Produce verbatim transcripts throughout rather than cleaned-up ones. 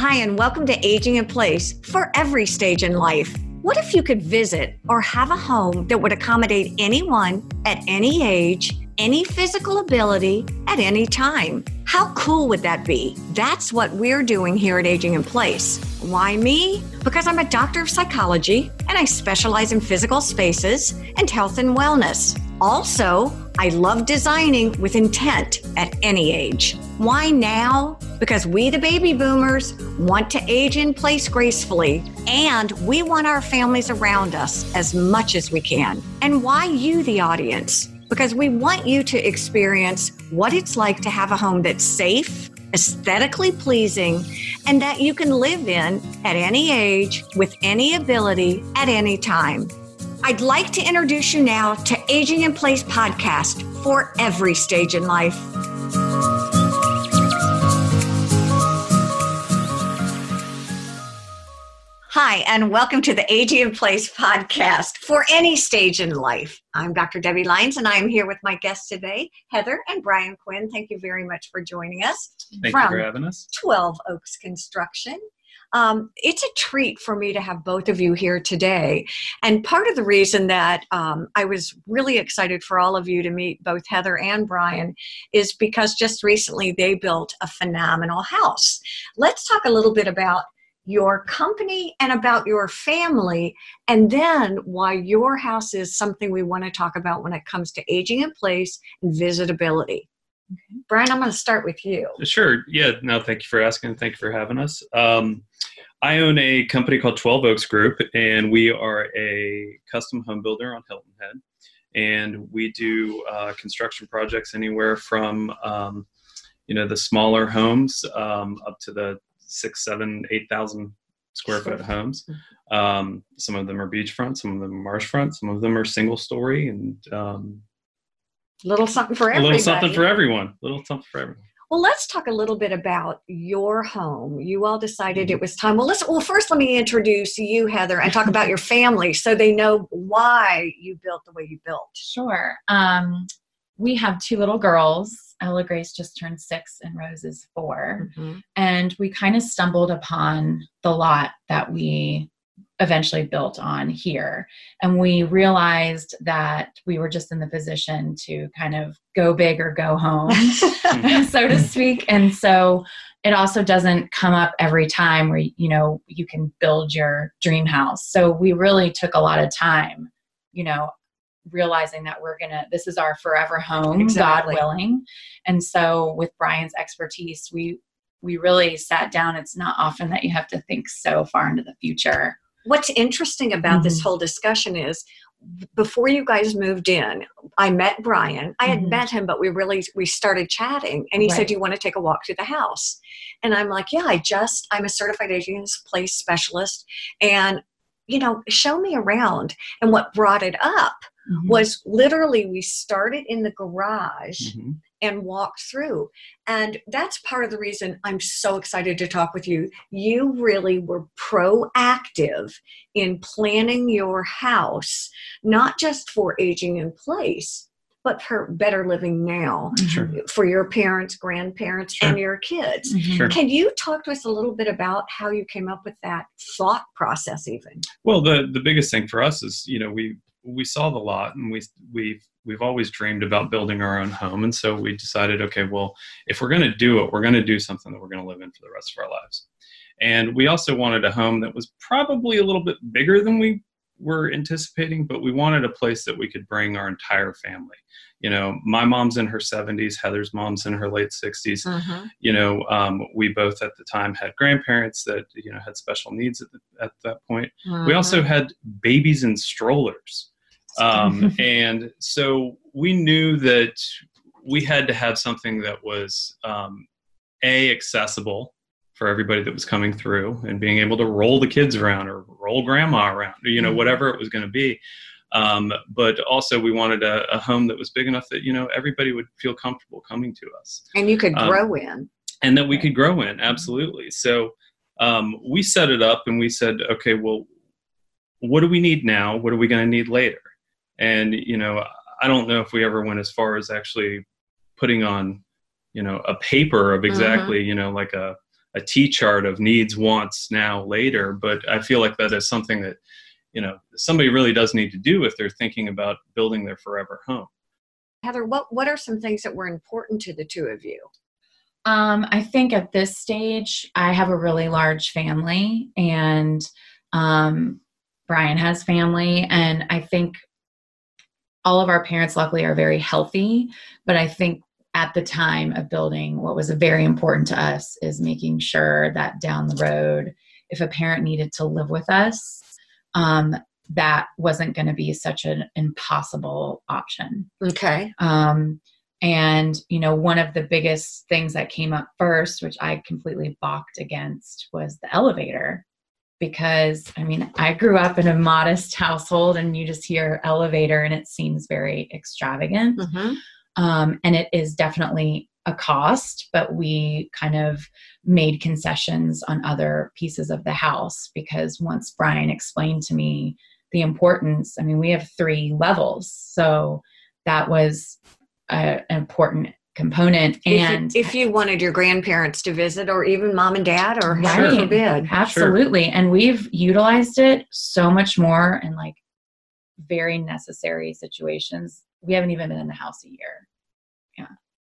Hi, and welcome to Aging in Place for every stage in life. What if you could visit or have a home that would accommodate anyone at any age, any physical ability, at any time? How cool would that be? That's what we're doing here at Aging in Place. Why me? Because I'm a doctor of psychology and I specialize in physical spaces and health and wellness. Also, I love designing with intent at any age. Why now? Because we, the baby boomers, want to age in place gracefully, and we want our families around us as much as we can. And why you, the audience? Because we want you to experience what it's like to have a home that's safe, aesthetically pleasing, and that you can live in at any age, with any ability, at any time. I'd like to introduce you now to Aging in Place podcast for every stage in life. Hi, and welcome to the Aging in Place podcast for any stage in life. I'm Doctor Debbie Lyons, and I'm here with my guests today, Heather and Brian Quinn. Thank you very much for joining us. Thank you for having us. twelve Oaks Construction. Um, it's a treat for me to have both of you here today. And part of the reason that um, I was really excited for all of you to meet both Heather and Brian is because just recently they built a phenomenal house. Let's talk a little bit about your company and about your family, and then why your house is something we want to talk about when it comes to aging in place and visitability. Okay. Brian, I'm going to start with you. Sure. Yeah. No, thank you for asking. Thank you for having us. Um, I own a company called twelve Oaks Group, and we are a custom home builder on Hilton Head. And we do uh, construction projects anywhere from, um, you know, the smaller homes um, up to the six, seven, eight thousand square foot homes. Um, some of them are beachfront, some of them are marshfront, some of them are single story, and um, little something for everybody. A little something for everyone. Little something for everyone. Well, let's talk a little bit about your home. You all decided it was time. Well, let's. Well, first, let me introduce you, Heather, and talk about your family so they know why you built the way you built. Sure. Um, we have two little girls. Ella Grace just turned six and Rose is four. Mm-hmm. And we kind of stumbled upon the lot that we eventually built on here. And we realized that we were just in the position to kind of go big or go home, so to speak. And so it also doesn't come up every time where, you know, you can build your dream house. So we really took a lot of time, you know, realizing that we're going to, this is our forever home, exactly. God willing. And so with Brian's expertise, we, we really sat down. It's not often that you have to think so far into the future. What's interesting about mm-hmm. this whole discussion is before you guys moved in, I met Brian. I had mm-hmm. met him, but we really, we started chatting and he right. said, you want to take a walk through the house? And I'm like, yeah, I just, I'm a certified aging in place specialist and, you know, show me around. And what brought it up mm-hmm. was literally we started in the garage mm-hmm. and walked through. And that's part of the reason I'm so excited to talk with you. You really were proactive in planning your house, not just for aging in place, but for better living now, sure. for your parents, grandparents, sure. and your kids. Mm-hmm. Sure. Can you talk to us a little bit about how you came up with that thought process even? Well, the, the biggest thing for us is, you know, we we saw the lot and we, we've, we've always dreamed about building our own home. And so we decided, okay, well, if we're going to do it, we're going to do something that we're going to live in for the rest of our lives. And we also wanted a home that was probably a little bit bigger than we were anticipating, but we wanted a place that we could bring our entire family. You know, my mom's in her seventies, Heather's mom's in her late sixties. Uh-huh. You know, um, we both at the time had grandparents that, you know, had special needs at, the, at that point. Uh-huh. We also had babies in strollers. Um, and so we knew that we had to have something that was, um, A, accessible for everybody that was coming through and being able to roll the kids around or roll grandma around, or, you know, whatever it was going to be. Um, but also we wanted a, a home that was big enough that, you know, everybody would feel comfortable coming to us. And you could um, grow in. And that we could grow in. Absolutely. So um, we set it up and we said, okay, well, what do we need now? What are we going to need later? And, you know, I don't know if we ever went as far as actually putting on, you know, a paper of exactly, uh-huh. you know, like a, a T chart of needs, wants, now, later. But I feel like that is something that, you know, somebody really does need to do if they're thinking about building their forever home. Heather, what, what are some things that were important to the two of you? Um, I think at this stage, I have a really large family, and um, Brian has family, and I think all of our parents luckily are very healthy, but I think at the time of building, what was very important to us is making sure that down the road, if a parent needed to live with us, um, that wasn't going to be such an impossible option. Okay. Um, and, you know, one of the biggest things that came up first, which I completely balked against, was the elevator. Because, I mean, I grew up in a modest household, and you just hear elevator and it seems very extravagant. Mm-hmm. Um, and it is definitely a cost, but we kind of made concessions on other pieces of the house, because once Brian explained to me the importance, I mean, we have three levels. So that was a, an important component. And if you, if you wanted your grandparents to visit, or even mom and dad, or Right. heaven forbid. Absolutely. Sure. And we've utilized it so much more in like very necessary situations. We haven't even been in the house a year. Yeah.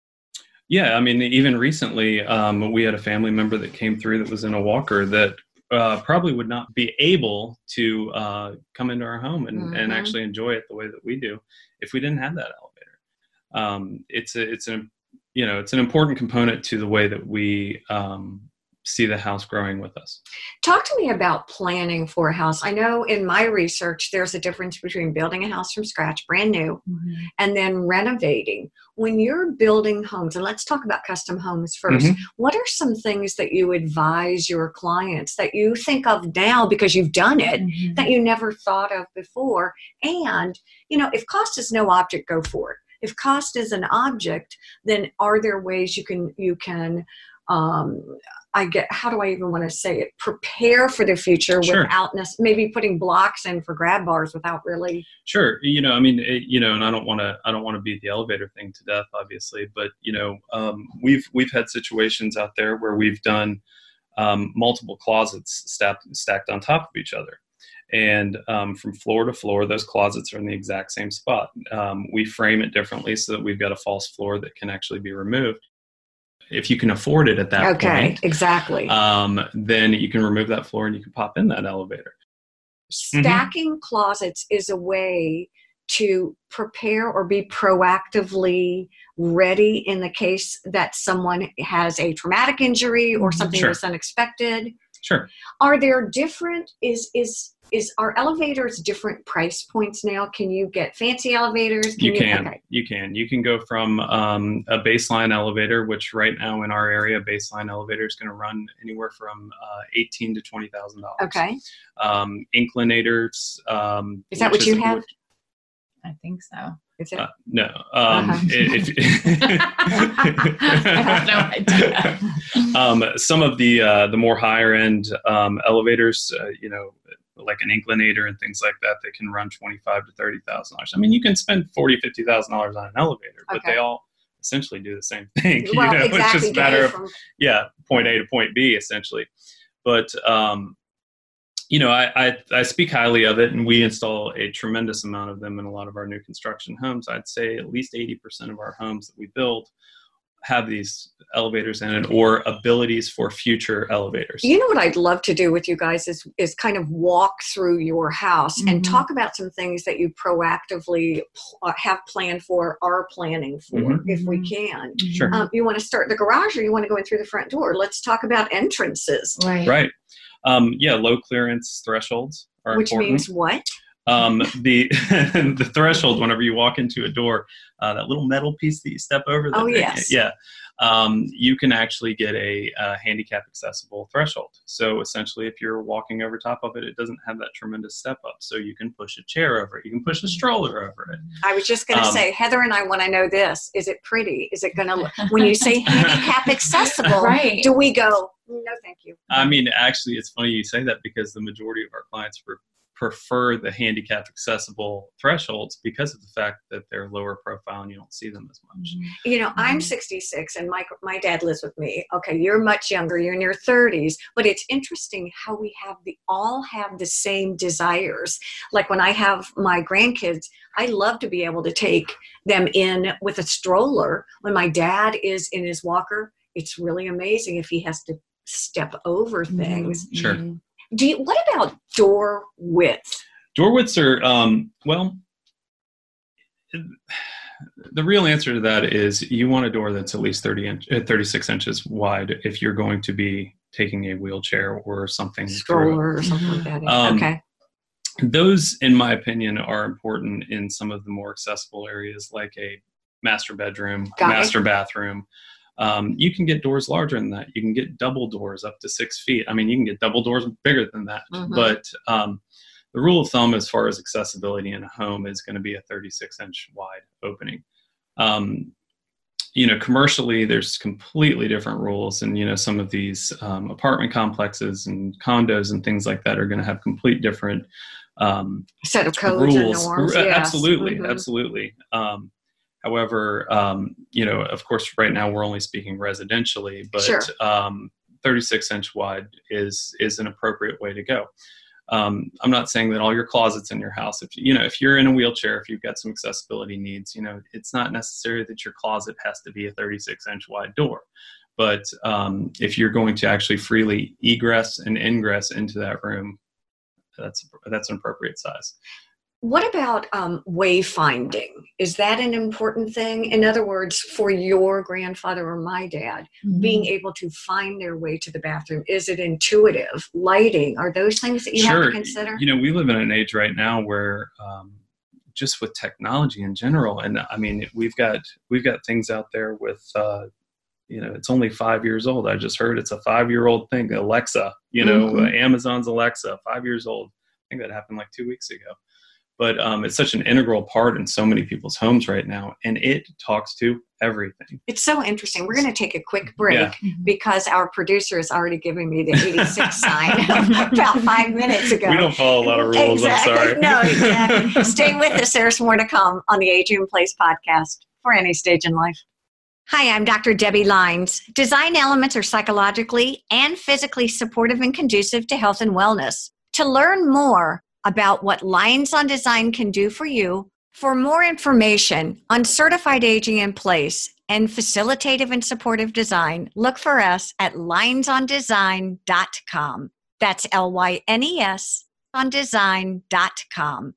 Yeah. I mean, even recently, um, we had a family member that came through that was in a walker that uh, probably would not be able to uh, come into our home and, mm-hmm. and actually enjoy it the way that we do if we didn't have that elevator. Um, it's a, it's an, you know, it's an important component to the way that we um, see the house growing with us. Talk to me about planning for a house. I know in my research, there's a difference between building a house from scratch, brand new, mm-hmm. and then renovating. When you're building homes, and let's talk about custom homes first, mm-hmm. what are some things that you advise your clients that you think of now because you've done it, mm-hmm. that you never thought of before? And, you know, if cost is no object, go for it. If cost is an object, then are there ways you can, you can, um, I get, how do I even want to say it? Prepare for the future sure. without nec- maybe putting blocks in for grab bars without really. Sure. You know, I mean, it, you know, and I don't want to, I don't want to beat the elevator thing to death, obviously, but you know, um, we've, we've had situations out there where we've done um, multiple closets stacked, stacked on top of each other. And um, from floor to floor, those closets are in the exact same spot. Um, we frame it differently so that we've got a false floor that can actually be removed. If you can afford it at that okay, point, okay, exactly. Um, then you can remove that floor and you can pop in that elevator. Stacking mm-hmm. closets is a way to prepare or be proactively ready in the case that someone has a traumatic injury or something sure. that's unexpected. Sure. Are there different, is, is, is our elevators different price points now? Can you get fancy elevators? Can you, you can, okay. you can, you can go from um, a baseline elevator, which right now in our area, baseline elevator is going to run anywhere from uh, eighteen to twenty thousand dollars. Okay. Um, inclinators. Um, is that what you have? Which, I think so. Is it? Uh, no. Um, uh-huh. if, I have no idea. um, some of the uh, the more higher end um, elevators, uh, you know, like an inclinator and things like that, they can run twenty-five to thirty thousand dollars. I mean, you can spend forty, fifty thousand dollars on an elevator, but okay. they all essentially do the same thing. Well, you know, exactly. It's just a matter of from- yeah, point A to point B, essentially. But um, you know, I, I, I speak highly of it, and we install a tremendous amount of them in a lot of our new construction homes. I'd say at least eighty percent of our homes that we build have these elevators in it or abilities for future elevators. You know what I'd love to do with you guys is, is kind of walk through your house mm-hmm. and talk about some things that you proactively pl- have planned for, are planning for, mm-hmm. if we can. Sure. Um, you want to start the garage or you want to go in through the front door? Let's talk about entrances. Right. Right. Um, yeah, low clearance thresholds are Which important. means what? Um, the the threshold, whenever you walk into a door, uh, that little metal piece that you step over. That oh, they, yes. Yeah. Um, you can actually get a, a handicap accessible threshold. So essentially, if you're walking over top of it, it doesn't have that tremendous step up. So you can push a chair over it. You can push a stroller over it. I was just going to um, say, Heather and I want to know this. Is it pretty? Is it going to, when you say handicap accessible, right. do we go, no, thank you? I mean, actually, it's funny you say that because the majority of our clients were prefer the handicap accessible thresholds because of the fact that they're lower profile and you don't see them as much. You know, I'm sixty-six and my my dad lives with me. Okay, you're much younger, you're in your thirties, but it's interesting how we have the all have the same desires. Like when I have my grandkids, I love to be able to take them in with a stroller. When my dad is in his walker, it's really amazing if he has to step over things. Mm-hmm. Sure. Do you, what about door width? Door widths are, um, well, the real answer to that is you want a door that's at least thirty inch, uh, thirty-six inches wide if you're going to be taking a wheelchair or something. Stroller or something like that. Um, okay. Those, in my opinion, are important in some of the more accessible areas like a master bedroom, Got master it. bathroom. Um, you can get doors larger than that. You can get double doors up to six feet. I mean, you can get double doors bigger than that. Mm-hmm. But um, the rule of thumb as far as accessibility in a home is going to be a thirty-six inch wide opening. Um, you know, commercially, there's completely different rules. And, you know, some of these um, apartment complexes and condos and things like that are going to have complete different um, set of codes rules. and norms. R- Yes. Absolutely. Mm-hmm. Absolutely. Um, However, um, you know, of course, right now we're only speaking residentially, but Sure. um, thirty-six inch wide is is an appropriate way to go. Um, I'm not saying that all your closets in your house, if you know, if you're in a wheelchair, if you've got some accessibility needs, you know, it's not necessary that your closet has to be a thirty-six inch wide door. But um, if you're going to actually freely egress and ingress into that room, that's that's an appropriate size. What about um, wayfinding? Is that an important thing? In other words, for your grandfather or my dad, Mm-hmm. being able to find their way to the bathroom, is it intuitive? Lighting, are those things that you Sure. have to consider? You know, we live in an age right now where um, just with technology in general, and I mean, we've got we've got things out there with, uh, you know, it's only five years old. I just heard it's a five-year-old thing. Alexa, you know, Mm-hmm. uh, Amazon's Alexa, five years old. I think that happened like two weeks ago. But um, it's such an integral part in so many people's homes right now, and it talks to everything. It's so interesting. We're going to take a quick break Yeah. because our producer is already giving me the eighty-six sign about five minutes ago. We don't follow a lot of rules. Exactly. I'm sorry. No, exactly. Stay with us. There's more to come on the Aging in Place podcast for any stage in life. Hi, I'm Doctor Debbie Lines. Design elements are psychologically and physically supportive and conducive to health and wellness. To learn more about what Lines on Design can do for you, for more information on certified aging in place and facilitative and supportive design, look for us at lines on design dot com. That's L Y N E S on design dot com.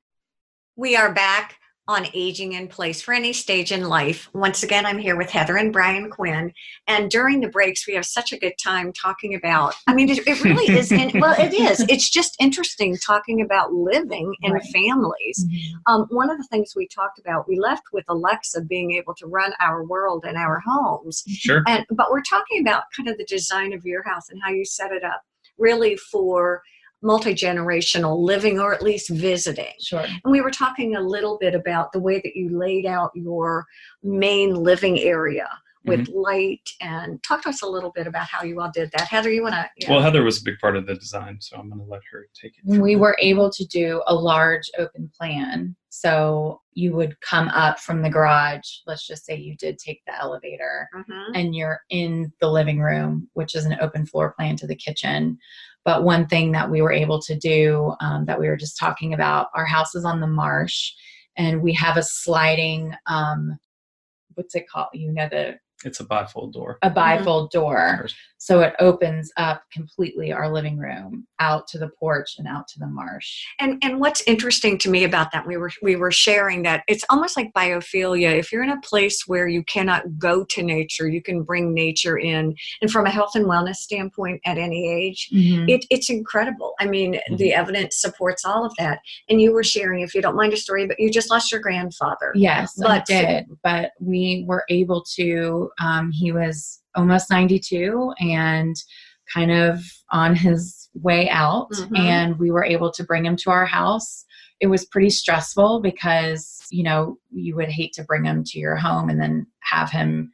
We are back on Aging in Place for any stage in life. Once again, I'm here with Heather and Brian Quinn. And during the breaks, we have such a good time talking about, I mean, it, it really is, in, well, it is. It's just interesting talking about living in Right. families. Mm-hmm. Um, one of the things we talked about, we left with Alexa being able to run our world and our homes. Sure. And but we're talking about kind of the design of your house and how you set it up really for multi-generational living or at least visiting. Sure. And we were talking a little bit about the way that you laid out your main living area with Mm-hmm. light, and talk to us a little bit about how you all did that. Heather, you want to? Yeah. Well, Heather was a big part of the design, so I'm going to let her take it. We were able to do a large open plan. So you would come up from the garage. Let's just say you did take the elevator Mhm. and you're in the living room, which is an open floor plan to the kitchen. But one thing that we were able to do um, that we were just talking about, our house is on the marsh and we have a sliding, um, what's it called? You know, the It's a bifold door. a bifold door. Ours. So it opens up completely our living room out to the porch and out to the marsh. And and what's interesting to me about that, we were we were sharing that it's almost like biophilia. If you're in a place where you cannot go to nature, you can bring nature in. And from a health and wellness standpoint, at any age, Mm-hmm. it, it's incredible. I mean, Mhm. the evidence supports all of that. And you were sharing, if you don't mind a story, but you just lost your grandfather. Yes, I But- did. But we were able to, um, he was almost ninety-two and kind of on his way out. Mhm. And we were able to bring him to our house. It was pretty stressful because, you know, you would hate to bring him to your home and then have him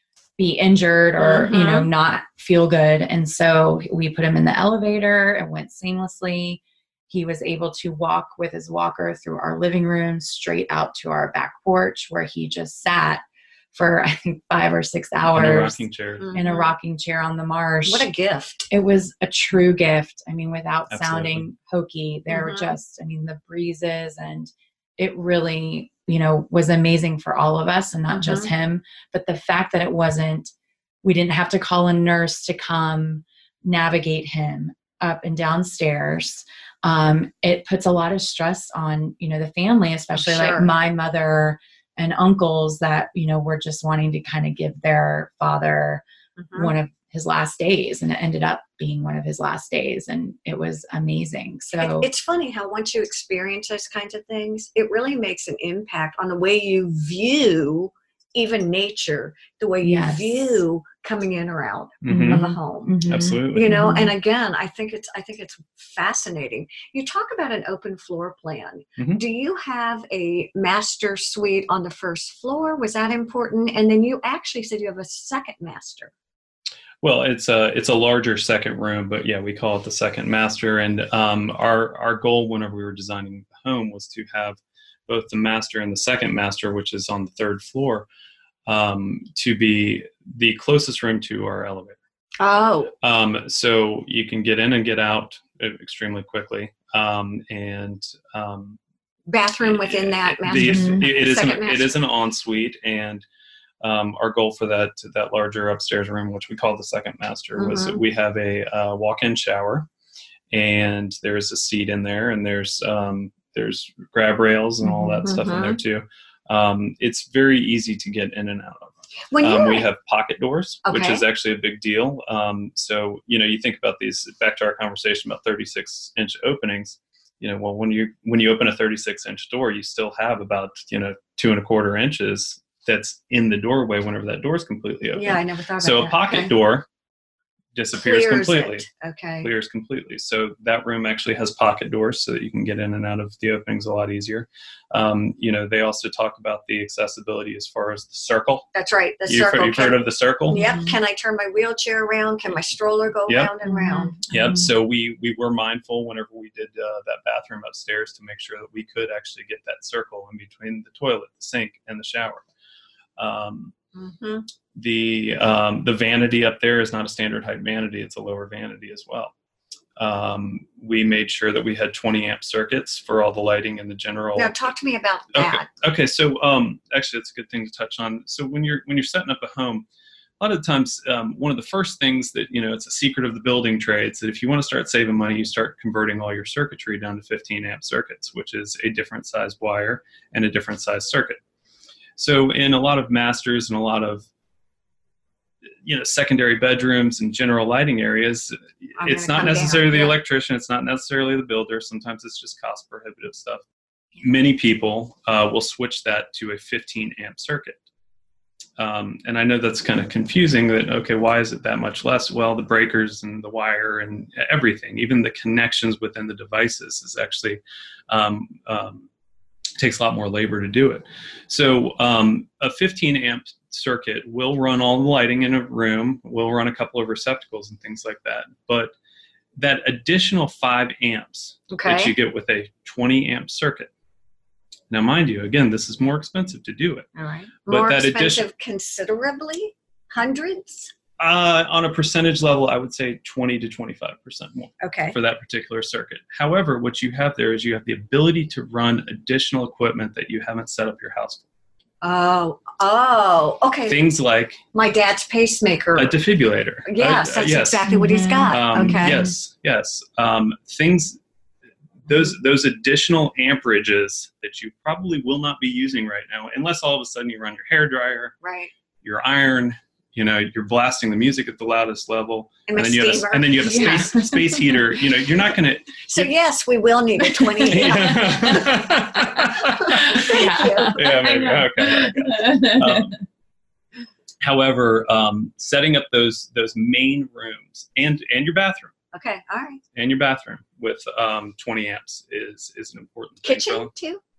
be injured or, you know, Mhm. not feel good. And so we put him in the elevator. It went seamlessly. he was able to walk with his walker through our living room straight out to our back porch, where he just sat for, I think, five or six hours in a rocking chair. Mm-hmm. in a rocking chair on the marsh. What a gift. It was a true gift. I mean, without Absolutely. sounding hokey, there Mm-hmm. were just, I mean, the breezes, and it really, you know, was amazing for all of us, and not Mm-hmm. just him. But the fact that it wasn't, we didn't have to call a nurse to come navigate him up and downstairs. Um, it puts a lot of stress on, you know, the family, especially Sure. like my mother and uncles that, you know, were just wanting to kind of give their father Mhm. one of his last days, and it ended up being one of his last days, and it was amazing. So It, it's funny how once you experience those kinds of things, it really makes an impact on the way you view even nature, the way you Yes. view coming in or out Mhm. of a home. Mhm. Absolutely. You know, Mhm. and again, I think it's I think it's fascinating. You talk about an open floor plan. Mhm. Do you have a master suite on the first floor? Was that important? And then you actually said you have a second master. Well, it's a it's a larger second room, but yeah, we call it the second master. And um, our our goal whenever we were designing the home was to have both the master and the second master, which is on the third floor, um, to be the closest room to our elevator. Oh, Um, so you can get in and get out extremely quickly. Um, and um, bathroom within that master. the, Mhm. it is an, Second it master. is an ensuite, and um, our goal for that that larger upstairs room, which we call the second master, was Mhm. that we have a uh, walk-in shower, and there's a seat in there, and there's um, there's grab rails and all that Mhm. stuff in there too. Um, it's very easy to get in and out of. When you Um, were we have pocket doors, which Okay. is actually a big deal. Um, so, you know, you think about these, back to our conversation about thirty-six inch openings, you know, well, when you, when you open a thirty-six inch door, you still have about, you know, two and a quarter inches that's in the doorway whenever that door is completely open. Yeah, I never thought about So that. a pocket Okay. door disappears Clears completely. it. Okay. Clears completely. So that room actually has pocket doors so that you can get in and out of the openings a lot easier. Um, you know, they also talk about the accessibility as far as the circle. That's right. The You've, circle. you've can, heard of the circle? Yep. Mhm. Can I turn my wheelchair around? Can my stroller go Yep. round and round? Yep. Mhm. So we we were mindful whenever we did uh, that bathroom upstairs to make sure that we could actually get that circle in between the toilet, the sink, and the shower. Um, Mm-hmm. the um, the vanity up there is not a standard height vanity; it's a lower vanity as well. Um, we made sure that we had twenty amp circuits for all the lighting and the general. Now, talk to me about Okay. that. Okay. So um, actually, that's a good thing to touch on. So when you're when you're setting up a home, a lot of the times, um, one of the first things that, you know, it's a secret of the building trades that if you want to start saving money, you start converting all your circuitry down to fifteen amp circuits, which is a different size wire and a different size circuit. So in a lot of masters and a lot of, you know, secondary bedrooms and general lighting areas, I'm it's gonna not come necessarily down, the yeah. electrician, it's not necessarily the builder. Sometimes it's just cost prohibitive stuff. Many people uh, will switch that to a fifteen amp circuit. Um, and I know that's kind of confusing that, okay, why is it that much less? Well, the breakers and the wire and everything, even the connections within the devices is actually, um, um, takes a lot more labor to do it. So um, a fifteen amp circuit will run all the lighting in a room, will run a couple of receptacles and things like that. But that additional five amps that Okay. you get with a twenty amp circuit. Now, mind you, again, this is more expensive to do it. All right. But More that expensive addition- considerably? Hundreds? Uh, on a percentage level, I would say twenty to twenty-five percent more Okay. for that particular circuit. However, what you have there is you have the ability to run additional equipment that you haven't set up your house for. Oh, oh, okay. Things like My dad's pacemaker. a defibrillator. Yes, Uh, that's yes. exactly what he's got. Um, okay. Yes, yes. Um, things, those those additional amperages that you probably will not be using right now, unless all of a sudden you run your hair dryer, Right. your iron, you know, you're blasting the music at the loudest level, And and my then you have a, steamer. and then you have a Yeah. space space heater. You know, you're not going to. So yes, we will need a twenty. Yeah. Yeah, maybe. Okay. okay. Um, however, um, setting up those those main rooms and and your bathroom Okay, all right. and your bathroom with um, twenty amps is is an important thing. Kitchen So, too?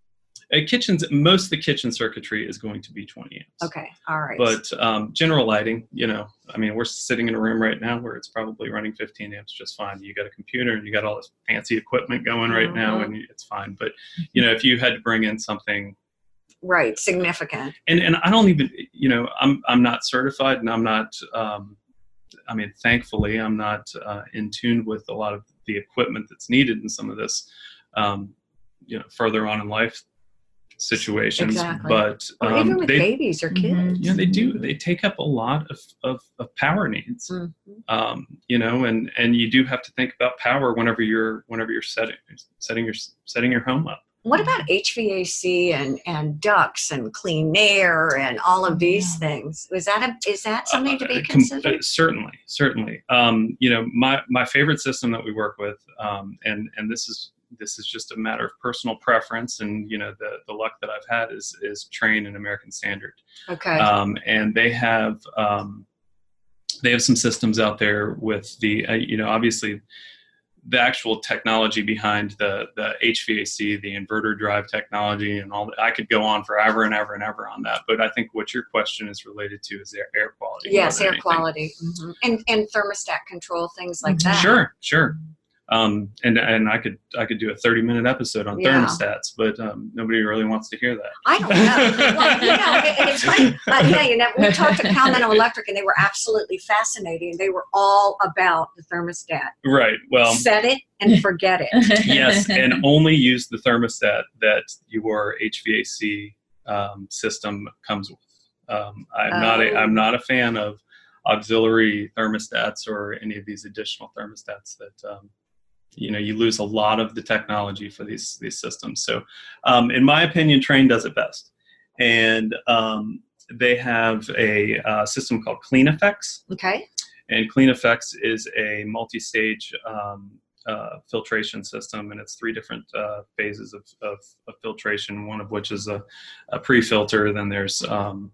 Uh, kitchens, most of the kitchen circuitry is going to be twenty amps. Okay, all right. But um, general lighting, you know, I mean, we're sitting in a room right now where it's probably running fifteen amps just fine. You got a computer and you got all this fancy equipment going right mm-hmm. now, and it's fine. But, you know, if you had to bring in something. Right, significant. And and I don't even, you know, I'm I'm not certified, and I'm not, um, I mean, thankfully, I'm not uh, in tune with a lot of the equipment that's needed in some of this, um, you know, further on in life situations. Exactly. But or um, even with they, babies or kids. Mm-hmm. yeah, they do. They take up a lot of, of, of power needs, mm-hmm. um, you know, and, and you do have to think about power whenever you're whenever you're setting setting your setting your home up. What about H V A C and, and ducts and clean air and all of these yeah. things? Is that a, is that something to be uh, considered? Com- uh, certainly, certainly. Um, you know, my, my favorite system that we work with, um, and and this is this is just a matter of personal preference, and you know, the the luck that I've had is is Trane and American Standard. Okay. Um, and they have um, they have some systems out there with the uh, you know, obviously, the actual technology behind the, the H V A C, the inverter drive technology, and all that. I could go on forever and ever and ever on that. But I think what your question is related to is air, air quality. Yes, air anything. quality. Mm-hmm. And and thermostat control, things like that. Sure, sure. Um, and and I could I could do a thirty minute episode on yeah. thermostats, but um, nobody really wants to hear that. I don't know. Well, you know, it, it's funny. Uh, yeah, you know, we talked to Continental Electric, and they were absolutely fascinating. They were all about the thermostat. Right. Well, set it and forget it. Yes, and only use the thermostat that your H V A C um, system comes with. Um, I'm oh. not a I'm not a fan of auxiliary thermostats or any of these additional thermostats that. Um, You know, you lose a lot of the technology for these these systems. So, um, in my opinion, Trane does it best, and um, they have a uh, system called CleanEffects. Okay. And CleanEffects is a multi-stage um, uh, filtration system, and it's three different uh, phases of, of, of filtration. One of which is a, a pre-filter. Then there's um,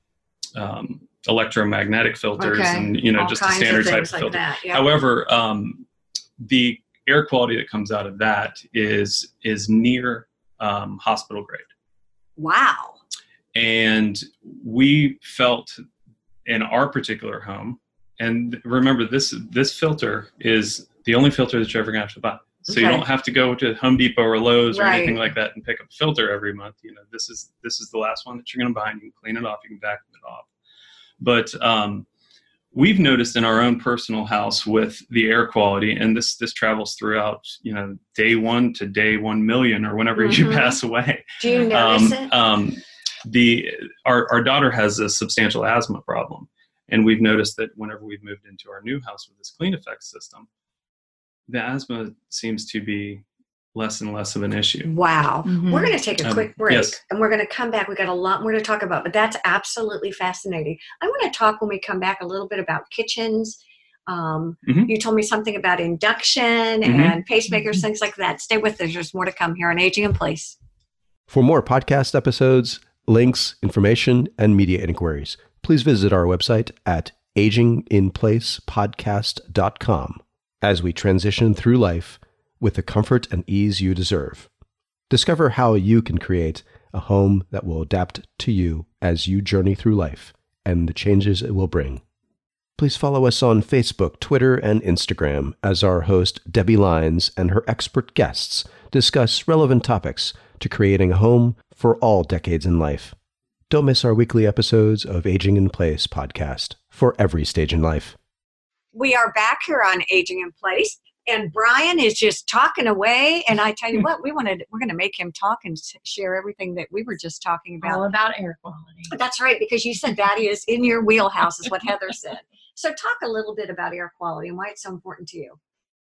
um, electromagnetic filters, okay. and you know, all just a standard type of like filter. That, yeah. However, um, the air quality that comes out of that is is near um, hospital grade. Wow. And we felt in our particular home, and remember this this filter is the only filter that you're ever going to have to buy. So okay. you don't have to go to Home Depot or Lowe's or right. anything like that and pick up a filter every month. You know, this is this is the last one that you're going to buy, and you can clean it off, you can vacuum it off. But um, we've noticed in our own personal house with the air quality, and this this travels throughout, you know, day one to day one million or whenever mm-hmm. you pass away. Do you notice um, it? Um, the our our daughter has a substantial asthma problem, and we've noticed that whenever we've moved into our new house with this CleanEffects system, the asthma seems to be less and less of an issue. Wow. Mm-hmm. We're going to take a Um, quick break yes. and we're going to come back. We got a lot more to talk about, but that's absolutely fascinating. I want to talk when we come back a little bit about kitchens. Um, Mhm. You told me something about induction Mhm. and pacemakers, things like that. Stay with us. There's more to come here on Aging in Place. For more podcast episodes, links, information, and media inquiries, please visit our website at aging in place podcast dot com as we transition through life with the comfort and ease you deserve. Discover how you can create a home that will adapt to you as you journey through life and the changes it will bring. Please follow us on Facebook, Twitter, and Instagram as our host, Debbie Lines, and her expert guests discuss relevant topics to creating a home for all decades in life. Don't miss our weekly episodes of Aging in Place podcast for every stage in life. We are back here on Aging in Place, and Brian is just talking away. And I tell you what, we wanted, we're going to make him talk and share everything that we were just talking about. All about air quality. That's right, because you said that is in your wheelhouse, is what Heather said. So talk a little bit about air quality and why it's so important to you.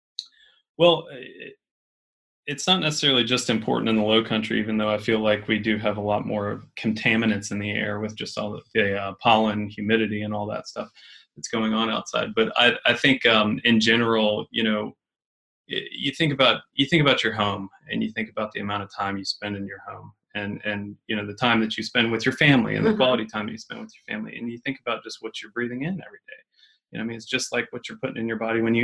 Well, it, it's not necessarily just important in the low country, even though I feel like we do have a lot more contaminants in the air with just all the uh, pollen, humidity, and all that stuff that's going on outside. But I, I think um, in general, you know, you think about you think about your home, and you think about the amount of time you spend in your home, and and you know, the time that you spend with your family, and the Mm-hmm. quality time that you spend with your family, and you think about just what you're breathing in every day. You know, I mean, it's just like what you're putting in your body when you eat.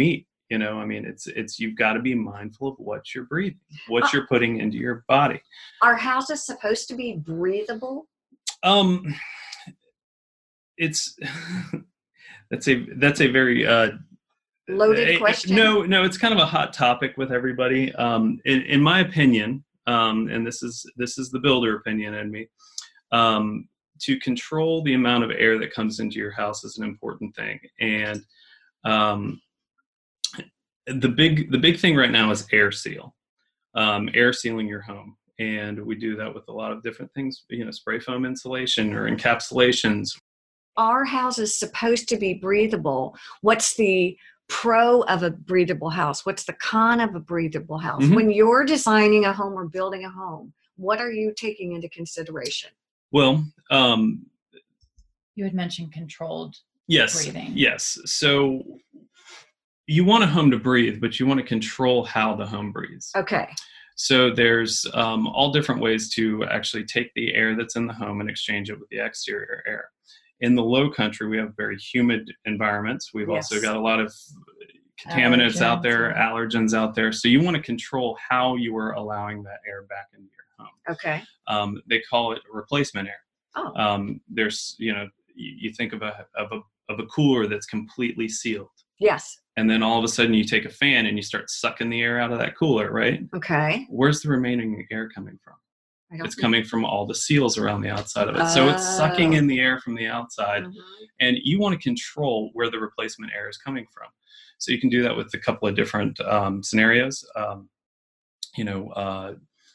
You know, I mean, it's, it's, you've got to be mindful of what you're breathing, what Uh, you're putting into your body. Are houses supposed to be breathable? Um, it's, that's a, that's a very, uh, Loaded a- question. No, no, it's kind of a hot topic with everybody. Um, in, in my opinion, um, and this is, this is the builder opinion in me, um, to control the amount of air that comes into your house is an important thing. And, um, the big, the big thing right now is air seal, um, air sealing your home. And we do that with a lot of different things, you know, spray foam insulation or encapsulations. Are houses supposed to be breathable? What's the pro of a breathable house? What's the con of a breathable house? Mhm. When you're designing a home or building a home, what are you taking into consideration? Well, um, You had mentioned controlled yes, breathing. yes. So you want a home to breathe, but you want to control how the home breathes. Okay. So there's um, all different ways to actually take the air that's in the home and exchange it with the exterior air. In the low country, we have very humid environments. We've Yes. also got a lot of contaminants out Allergens, there, yeah. allergens out there. So you want to control how you are allowing that air back into your home. Okay. Um, they call it replacement air. Oh. Um, there's, you know, you, you think of a, of a of a cooler that's completely sealed. Yes. And then all of a sudden you take a fan and you start sucking the air out of that cooler, right? Okay. Where's the remaining air coming from? I don't It's coming from all the seals around the outside of it. So it's sucking Oh. in the air from the outside. Mhm. And you want to control where the replacement air is coming from. So you can do that with a couple of different um, scenarios. Um, you know, uh,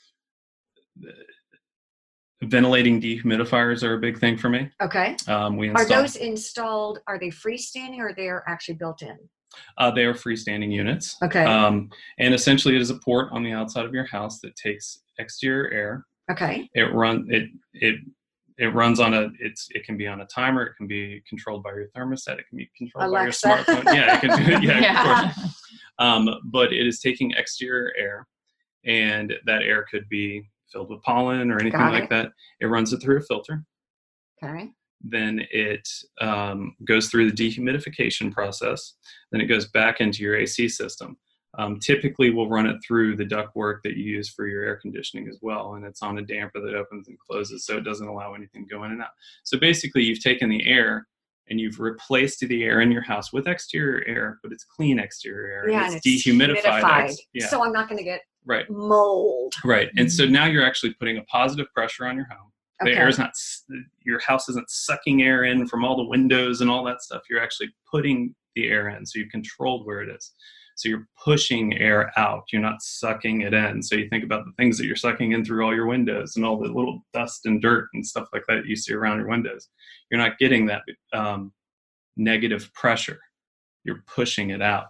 ventilating dehumidifiers are a big thing for me. Okay. Um, we Are install, those installed, are they freestanding or they're actually built in? uh, they are freestanding units. Okay. Um, and essentially it is a port on the outside of your house that takes exterior air. Okay. It run it it it runs on a it's it can be on a timer. It can be controlled by your thermostat. It can be controlled Alexa. by your smartphone. Yeah, it can do it. Yeah, Yeah. of course. Um, but it is taking exterior air, and that air could be filled with pollen or anything Got like it. that. It runs it through a filter. Okay. Then it um, goes through the dehumidification process. Then it goes back into your A C system. Um, typically, we'll run it through the ductwork that you use for your air conditioning as well, and it's on a damper that opens and closes, so it doesn't allow anything to go in and out. So basically, you've taken the air and you've replaced the air in your house with exterior air, but it's clean exterior air. Yeah, and and it's dehumidified. humidified. Ex- yeah, So I'm not going to get right, mold. right. And so Mhm. now you're actually putting a positive pressure on your home. The Okay. air is not, s- your house isn't sucking air in from all the windows and all that stuff. You're actually putting the air in, so you've controlled where it is. So you're pushing air out. You're not sucking it in. So you think about the things that you're sucking in through all your windows and all the little dust and dirt and stuff like that you see around your windows. You're not getting that um, negative pressure. You're pushing it out.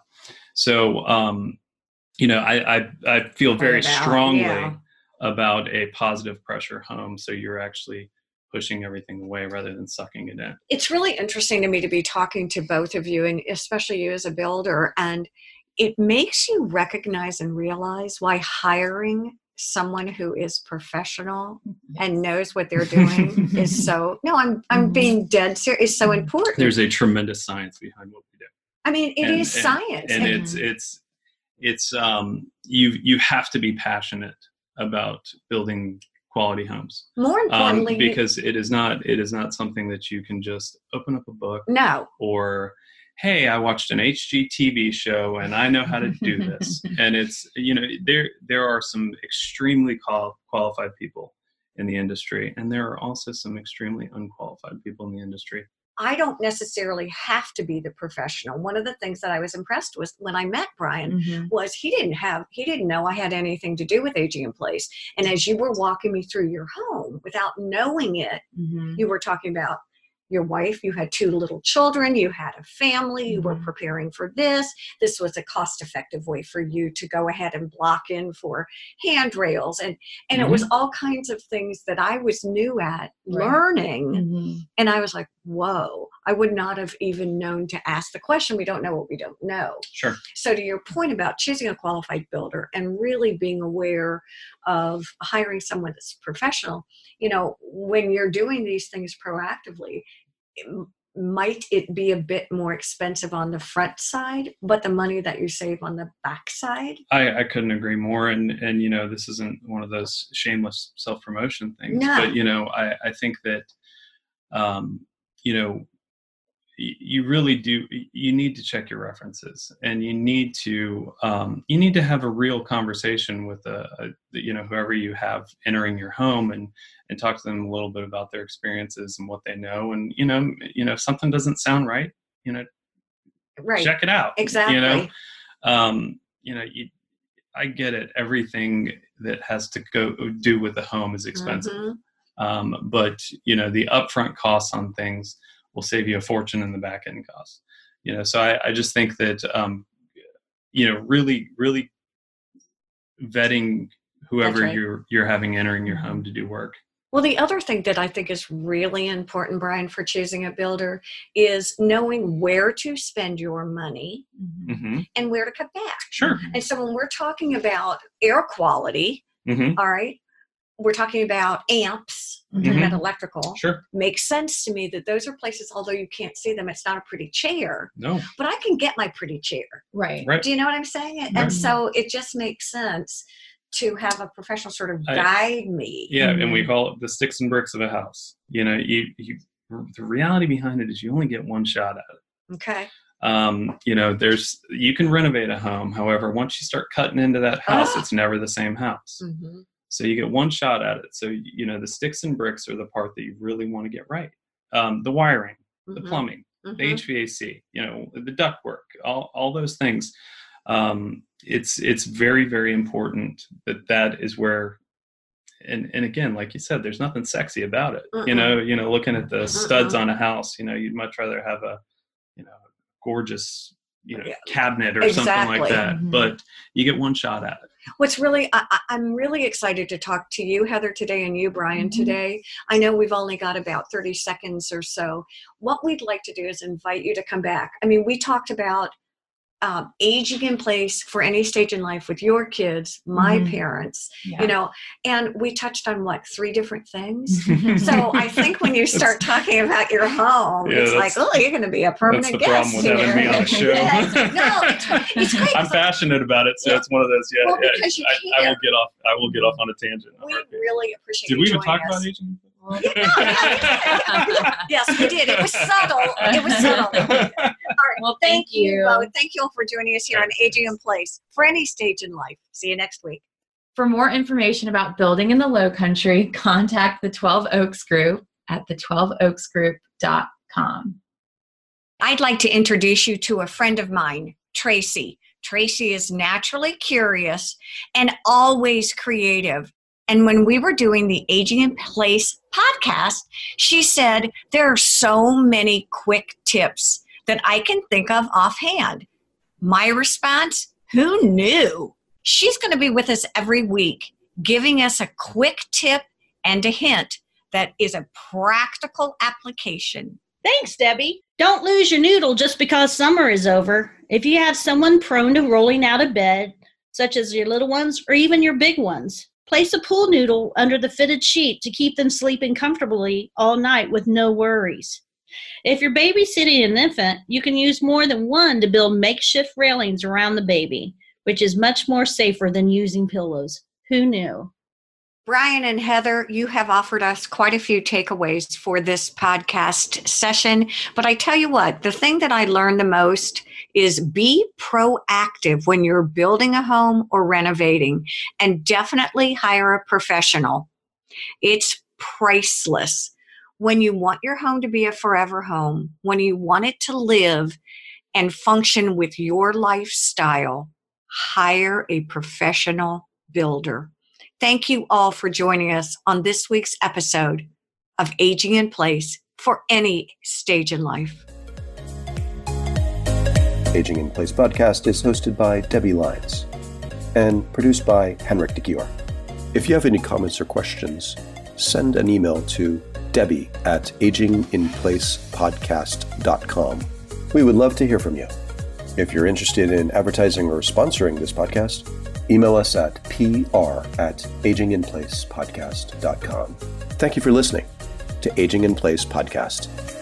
So, um, you know, I, I, I feel very Put it out, strongly yeah. about a positive pressure home. So you're actually pushing everything away rather than sucking it in. It's really interesting to me to be talking to both of you, and especially you as a builder. And it makes you recognize and realize why hiring someone who is professional and knows what they're doing is so, no, I'm, I'm Mhm. being dead serious, is so important. There's a tremendous science behind what we do. I mean, it and- is and- science. and And- it's it's it's um you you have to be passionate about building quality homes, more um, importantly, because it is not it is not something that you can just open up a book no, or, hey, I watched an H G T V show and I know how to do this. And it's, you know, there there are some extremely qual- qualified people in the industry, and there are also some extremely unqualified people in the industry. I don't necessarily have to be the professional. One of the things that I was impressed with when I met Brian Mhm. was he didn't have, he didn't know I had anything to do with Aging in Place. And as you were walking me through your home without knowing it, Mhm. you were talking about your wife, you had two little children, you had a family, you were Mhm. preparing for this. This was a cost-effective way for you to go ahead and block in for handrails. And, and it was all kinds of things that I was new at Right. learning. Mhm. And I was like, whoa, I would not have even known to ask the question. We don't know what we don't know. Sure. So to your point about choosing a qualified builder and really being aware of hiring someone that's professional, you know, when you're doing these things proactively, might it be a bit more expensive on the front side, but the money that you save on the back side? I, I couldn't agree more. And, and, you know, this isn't one of those shameless self-promotion things, No. but, you know, I, I think that, um, you know, you really do, you need to check your references, and you need to, um, you need to have a real conversation with, a, a, you know, whoever you have entering your home, and, and talk to them a little bit about their experiences and what they know. And, you know, you know, if something doesn't sound right, you know, Right. check it out. Exactly. You know, um, you know, you, I get it. Everything that has to go do with the home is expensive. Mm-hmm. Um, but, you know, the upfront costs on things will save you a fortune in the back end costs. You know, so I, I just think that, um, you know, really, really vetting whoever That's right. you're, you're having entering your home to do work. Well, the other thing that I think is really important, Brian, for choosing a builder is knowing where to spend your money Mm-hmm. Mm-hmm. and where to cut back. Sure. And so when we're talking about air quality, Mm-hmm. all right, we're talking about amps, we're talking Mhm. about electrical. Sure. Makes sense to me that those are places, although you can't see them, it's not a pretty chair, No. but I can get my pretty chair. Right. Right. Do you know what I'm saying? And Right. so it just makes sense to have a professional sort of I- guide me. Yeah, and we Mhm. call it the sticks and bricks of a house. You know, you, you the reality behind it is you only get one shot at it. Okay. Um, you know, there's you can renovate a home. However, once you start cutting into that house, Ah. it's never the same house. Mm-hmm. So you get one shot at it. So, you know, the sticks and bricks are the part that you really want to get right. Um, the wiring, the plumbing, Mm-hmm. the H V A C, you know, the duct work, all, all those things. Um, it's, it's very, very important that that is where, and, and again, like you said, there's nothing sexy about it. Mm-mm. You know, you know, looking at the studs Mm-mm. on a house, you know, you'd much rather have a, you know, gorgeous, you know, Yeah. cabinet or something Exactly. like that, Mhm. but you get one shot at it. What's really, I, I- I'm really excited to talk to you, Heather, today, and you, Brian, Mhm. today. I know we've only got about thirty seconds or so. What we'd like to do is invite you to come back. I mean, we talked about um, aging in place for any stage in life with your kids, my Mhm. parents, Yeah. you know, and we touched on what, three different things? So I think when you start talking about your home, Yeah, it's like, that's- oh, you're going to be a permanent That's the guest problem with having me on a show. Yes. No, it's, it's great. I'm passionate about it, so Yeah. it's one of those. Yeah, Well, yeah, because you I, I can. will get off. I will get off on a tangent. We really appreciate Did you we even joining talk us. about aging? Well, Yes, we did. It was subtle. It was subtle. All right. Well, Thank thank you you. both. Thank you all for joining us here on Aging in Place for any stage in life. See you next week. For more information about building in the Low Country, contact the twelve Oaks Group at the twelve oaks group dot com. I'd like to introduce you to a friend of mine, Tracy. Tracy is naturally curious and always creative. And when we were doing the Aging in Place podcast, she said, there are so many quick tips that I can think of offhand. My response, who knew? She's going to be with us every week, giving us a quick tip and a hint that is a practical application. Thanks, Debbie. Don't lose your noodle just because summer is over. If you have someone prone to rolling out of bed, such as your little ones or even your big ones, place a pool noodle under the fitted sheet to keep them sleeping comfortably all night with no worries. If you're babysitting an infant, you can use more than one to build makeshift railings around the baby, which is much more safer than using pillows. Who knew? Brian and Heather, you have offered us quite a few takeaways for this podcast session. But I tell you what, the thing that I learned the most is be proactive when you're building a home or renovating, and definitely hire a professional. It's priceless. When you want your home to be a forever home, when you want it to live and function with your lifestyle, hire a professional builder. Thank you all for joining us on this week's episode of Aging in Place for any stage in life. Aging in Place podcast is hosted by Debbie Lyons and produced by Henrik de Gior. If you have any comments or questions, send an email to Debbie at aging in place podcast dot com. We would love to hear from you. If you're interested in advertising or sponsoring this podcast, email us at pr at aging in place podcast dot com. Thank you for listening to Aging in Place Podcast.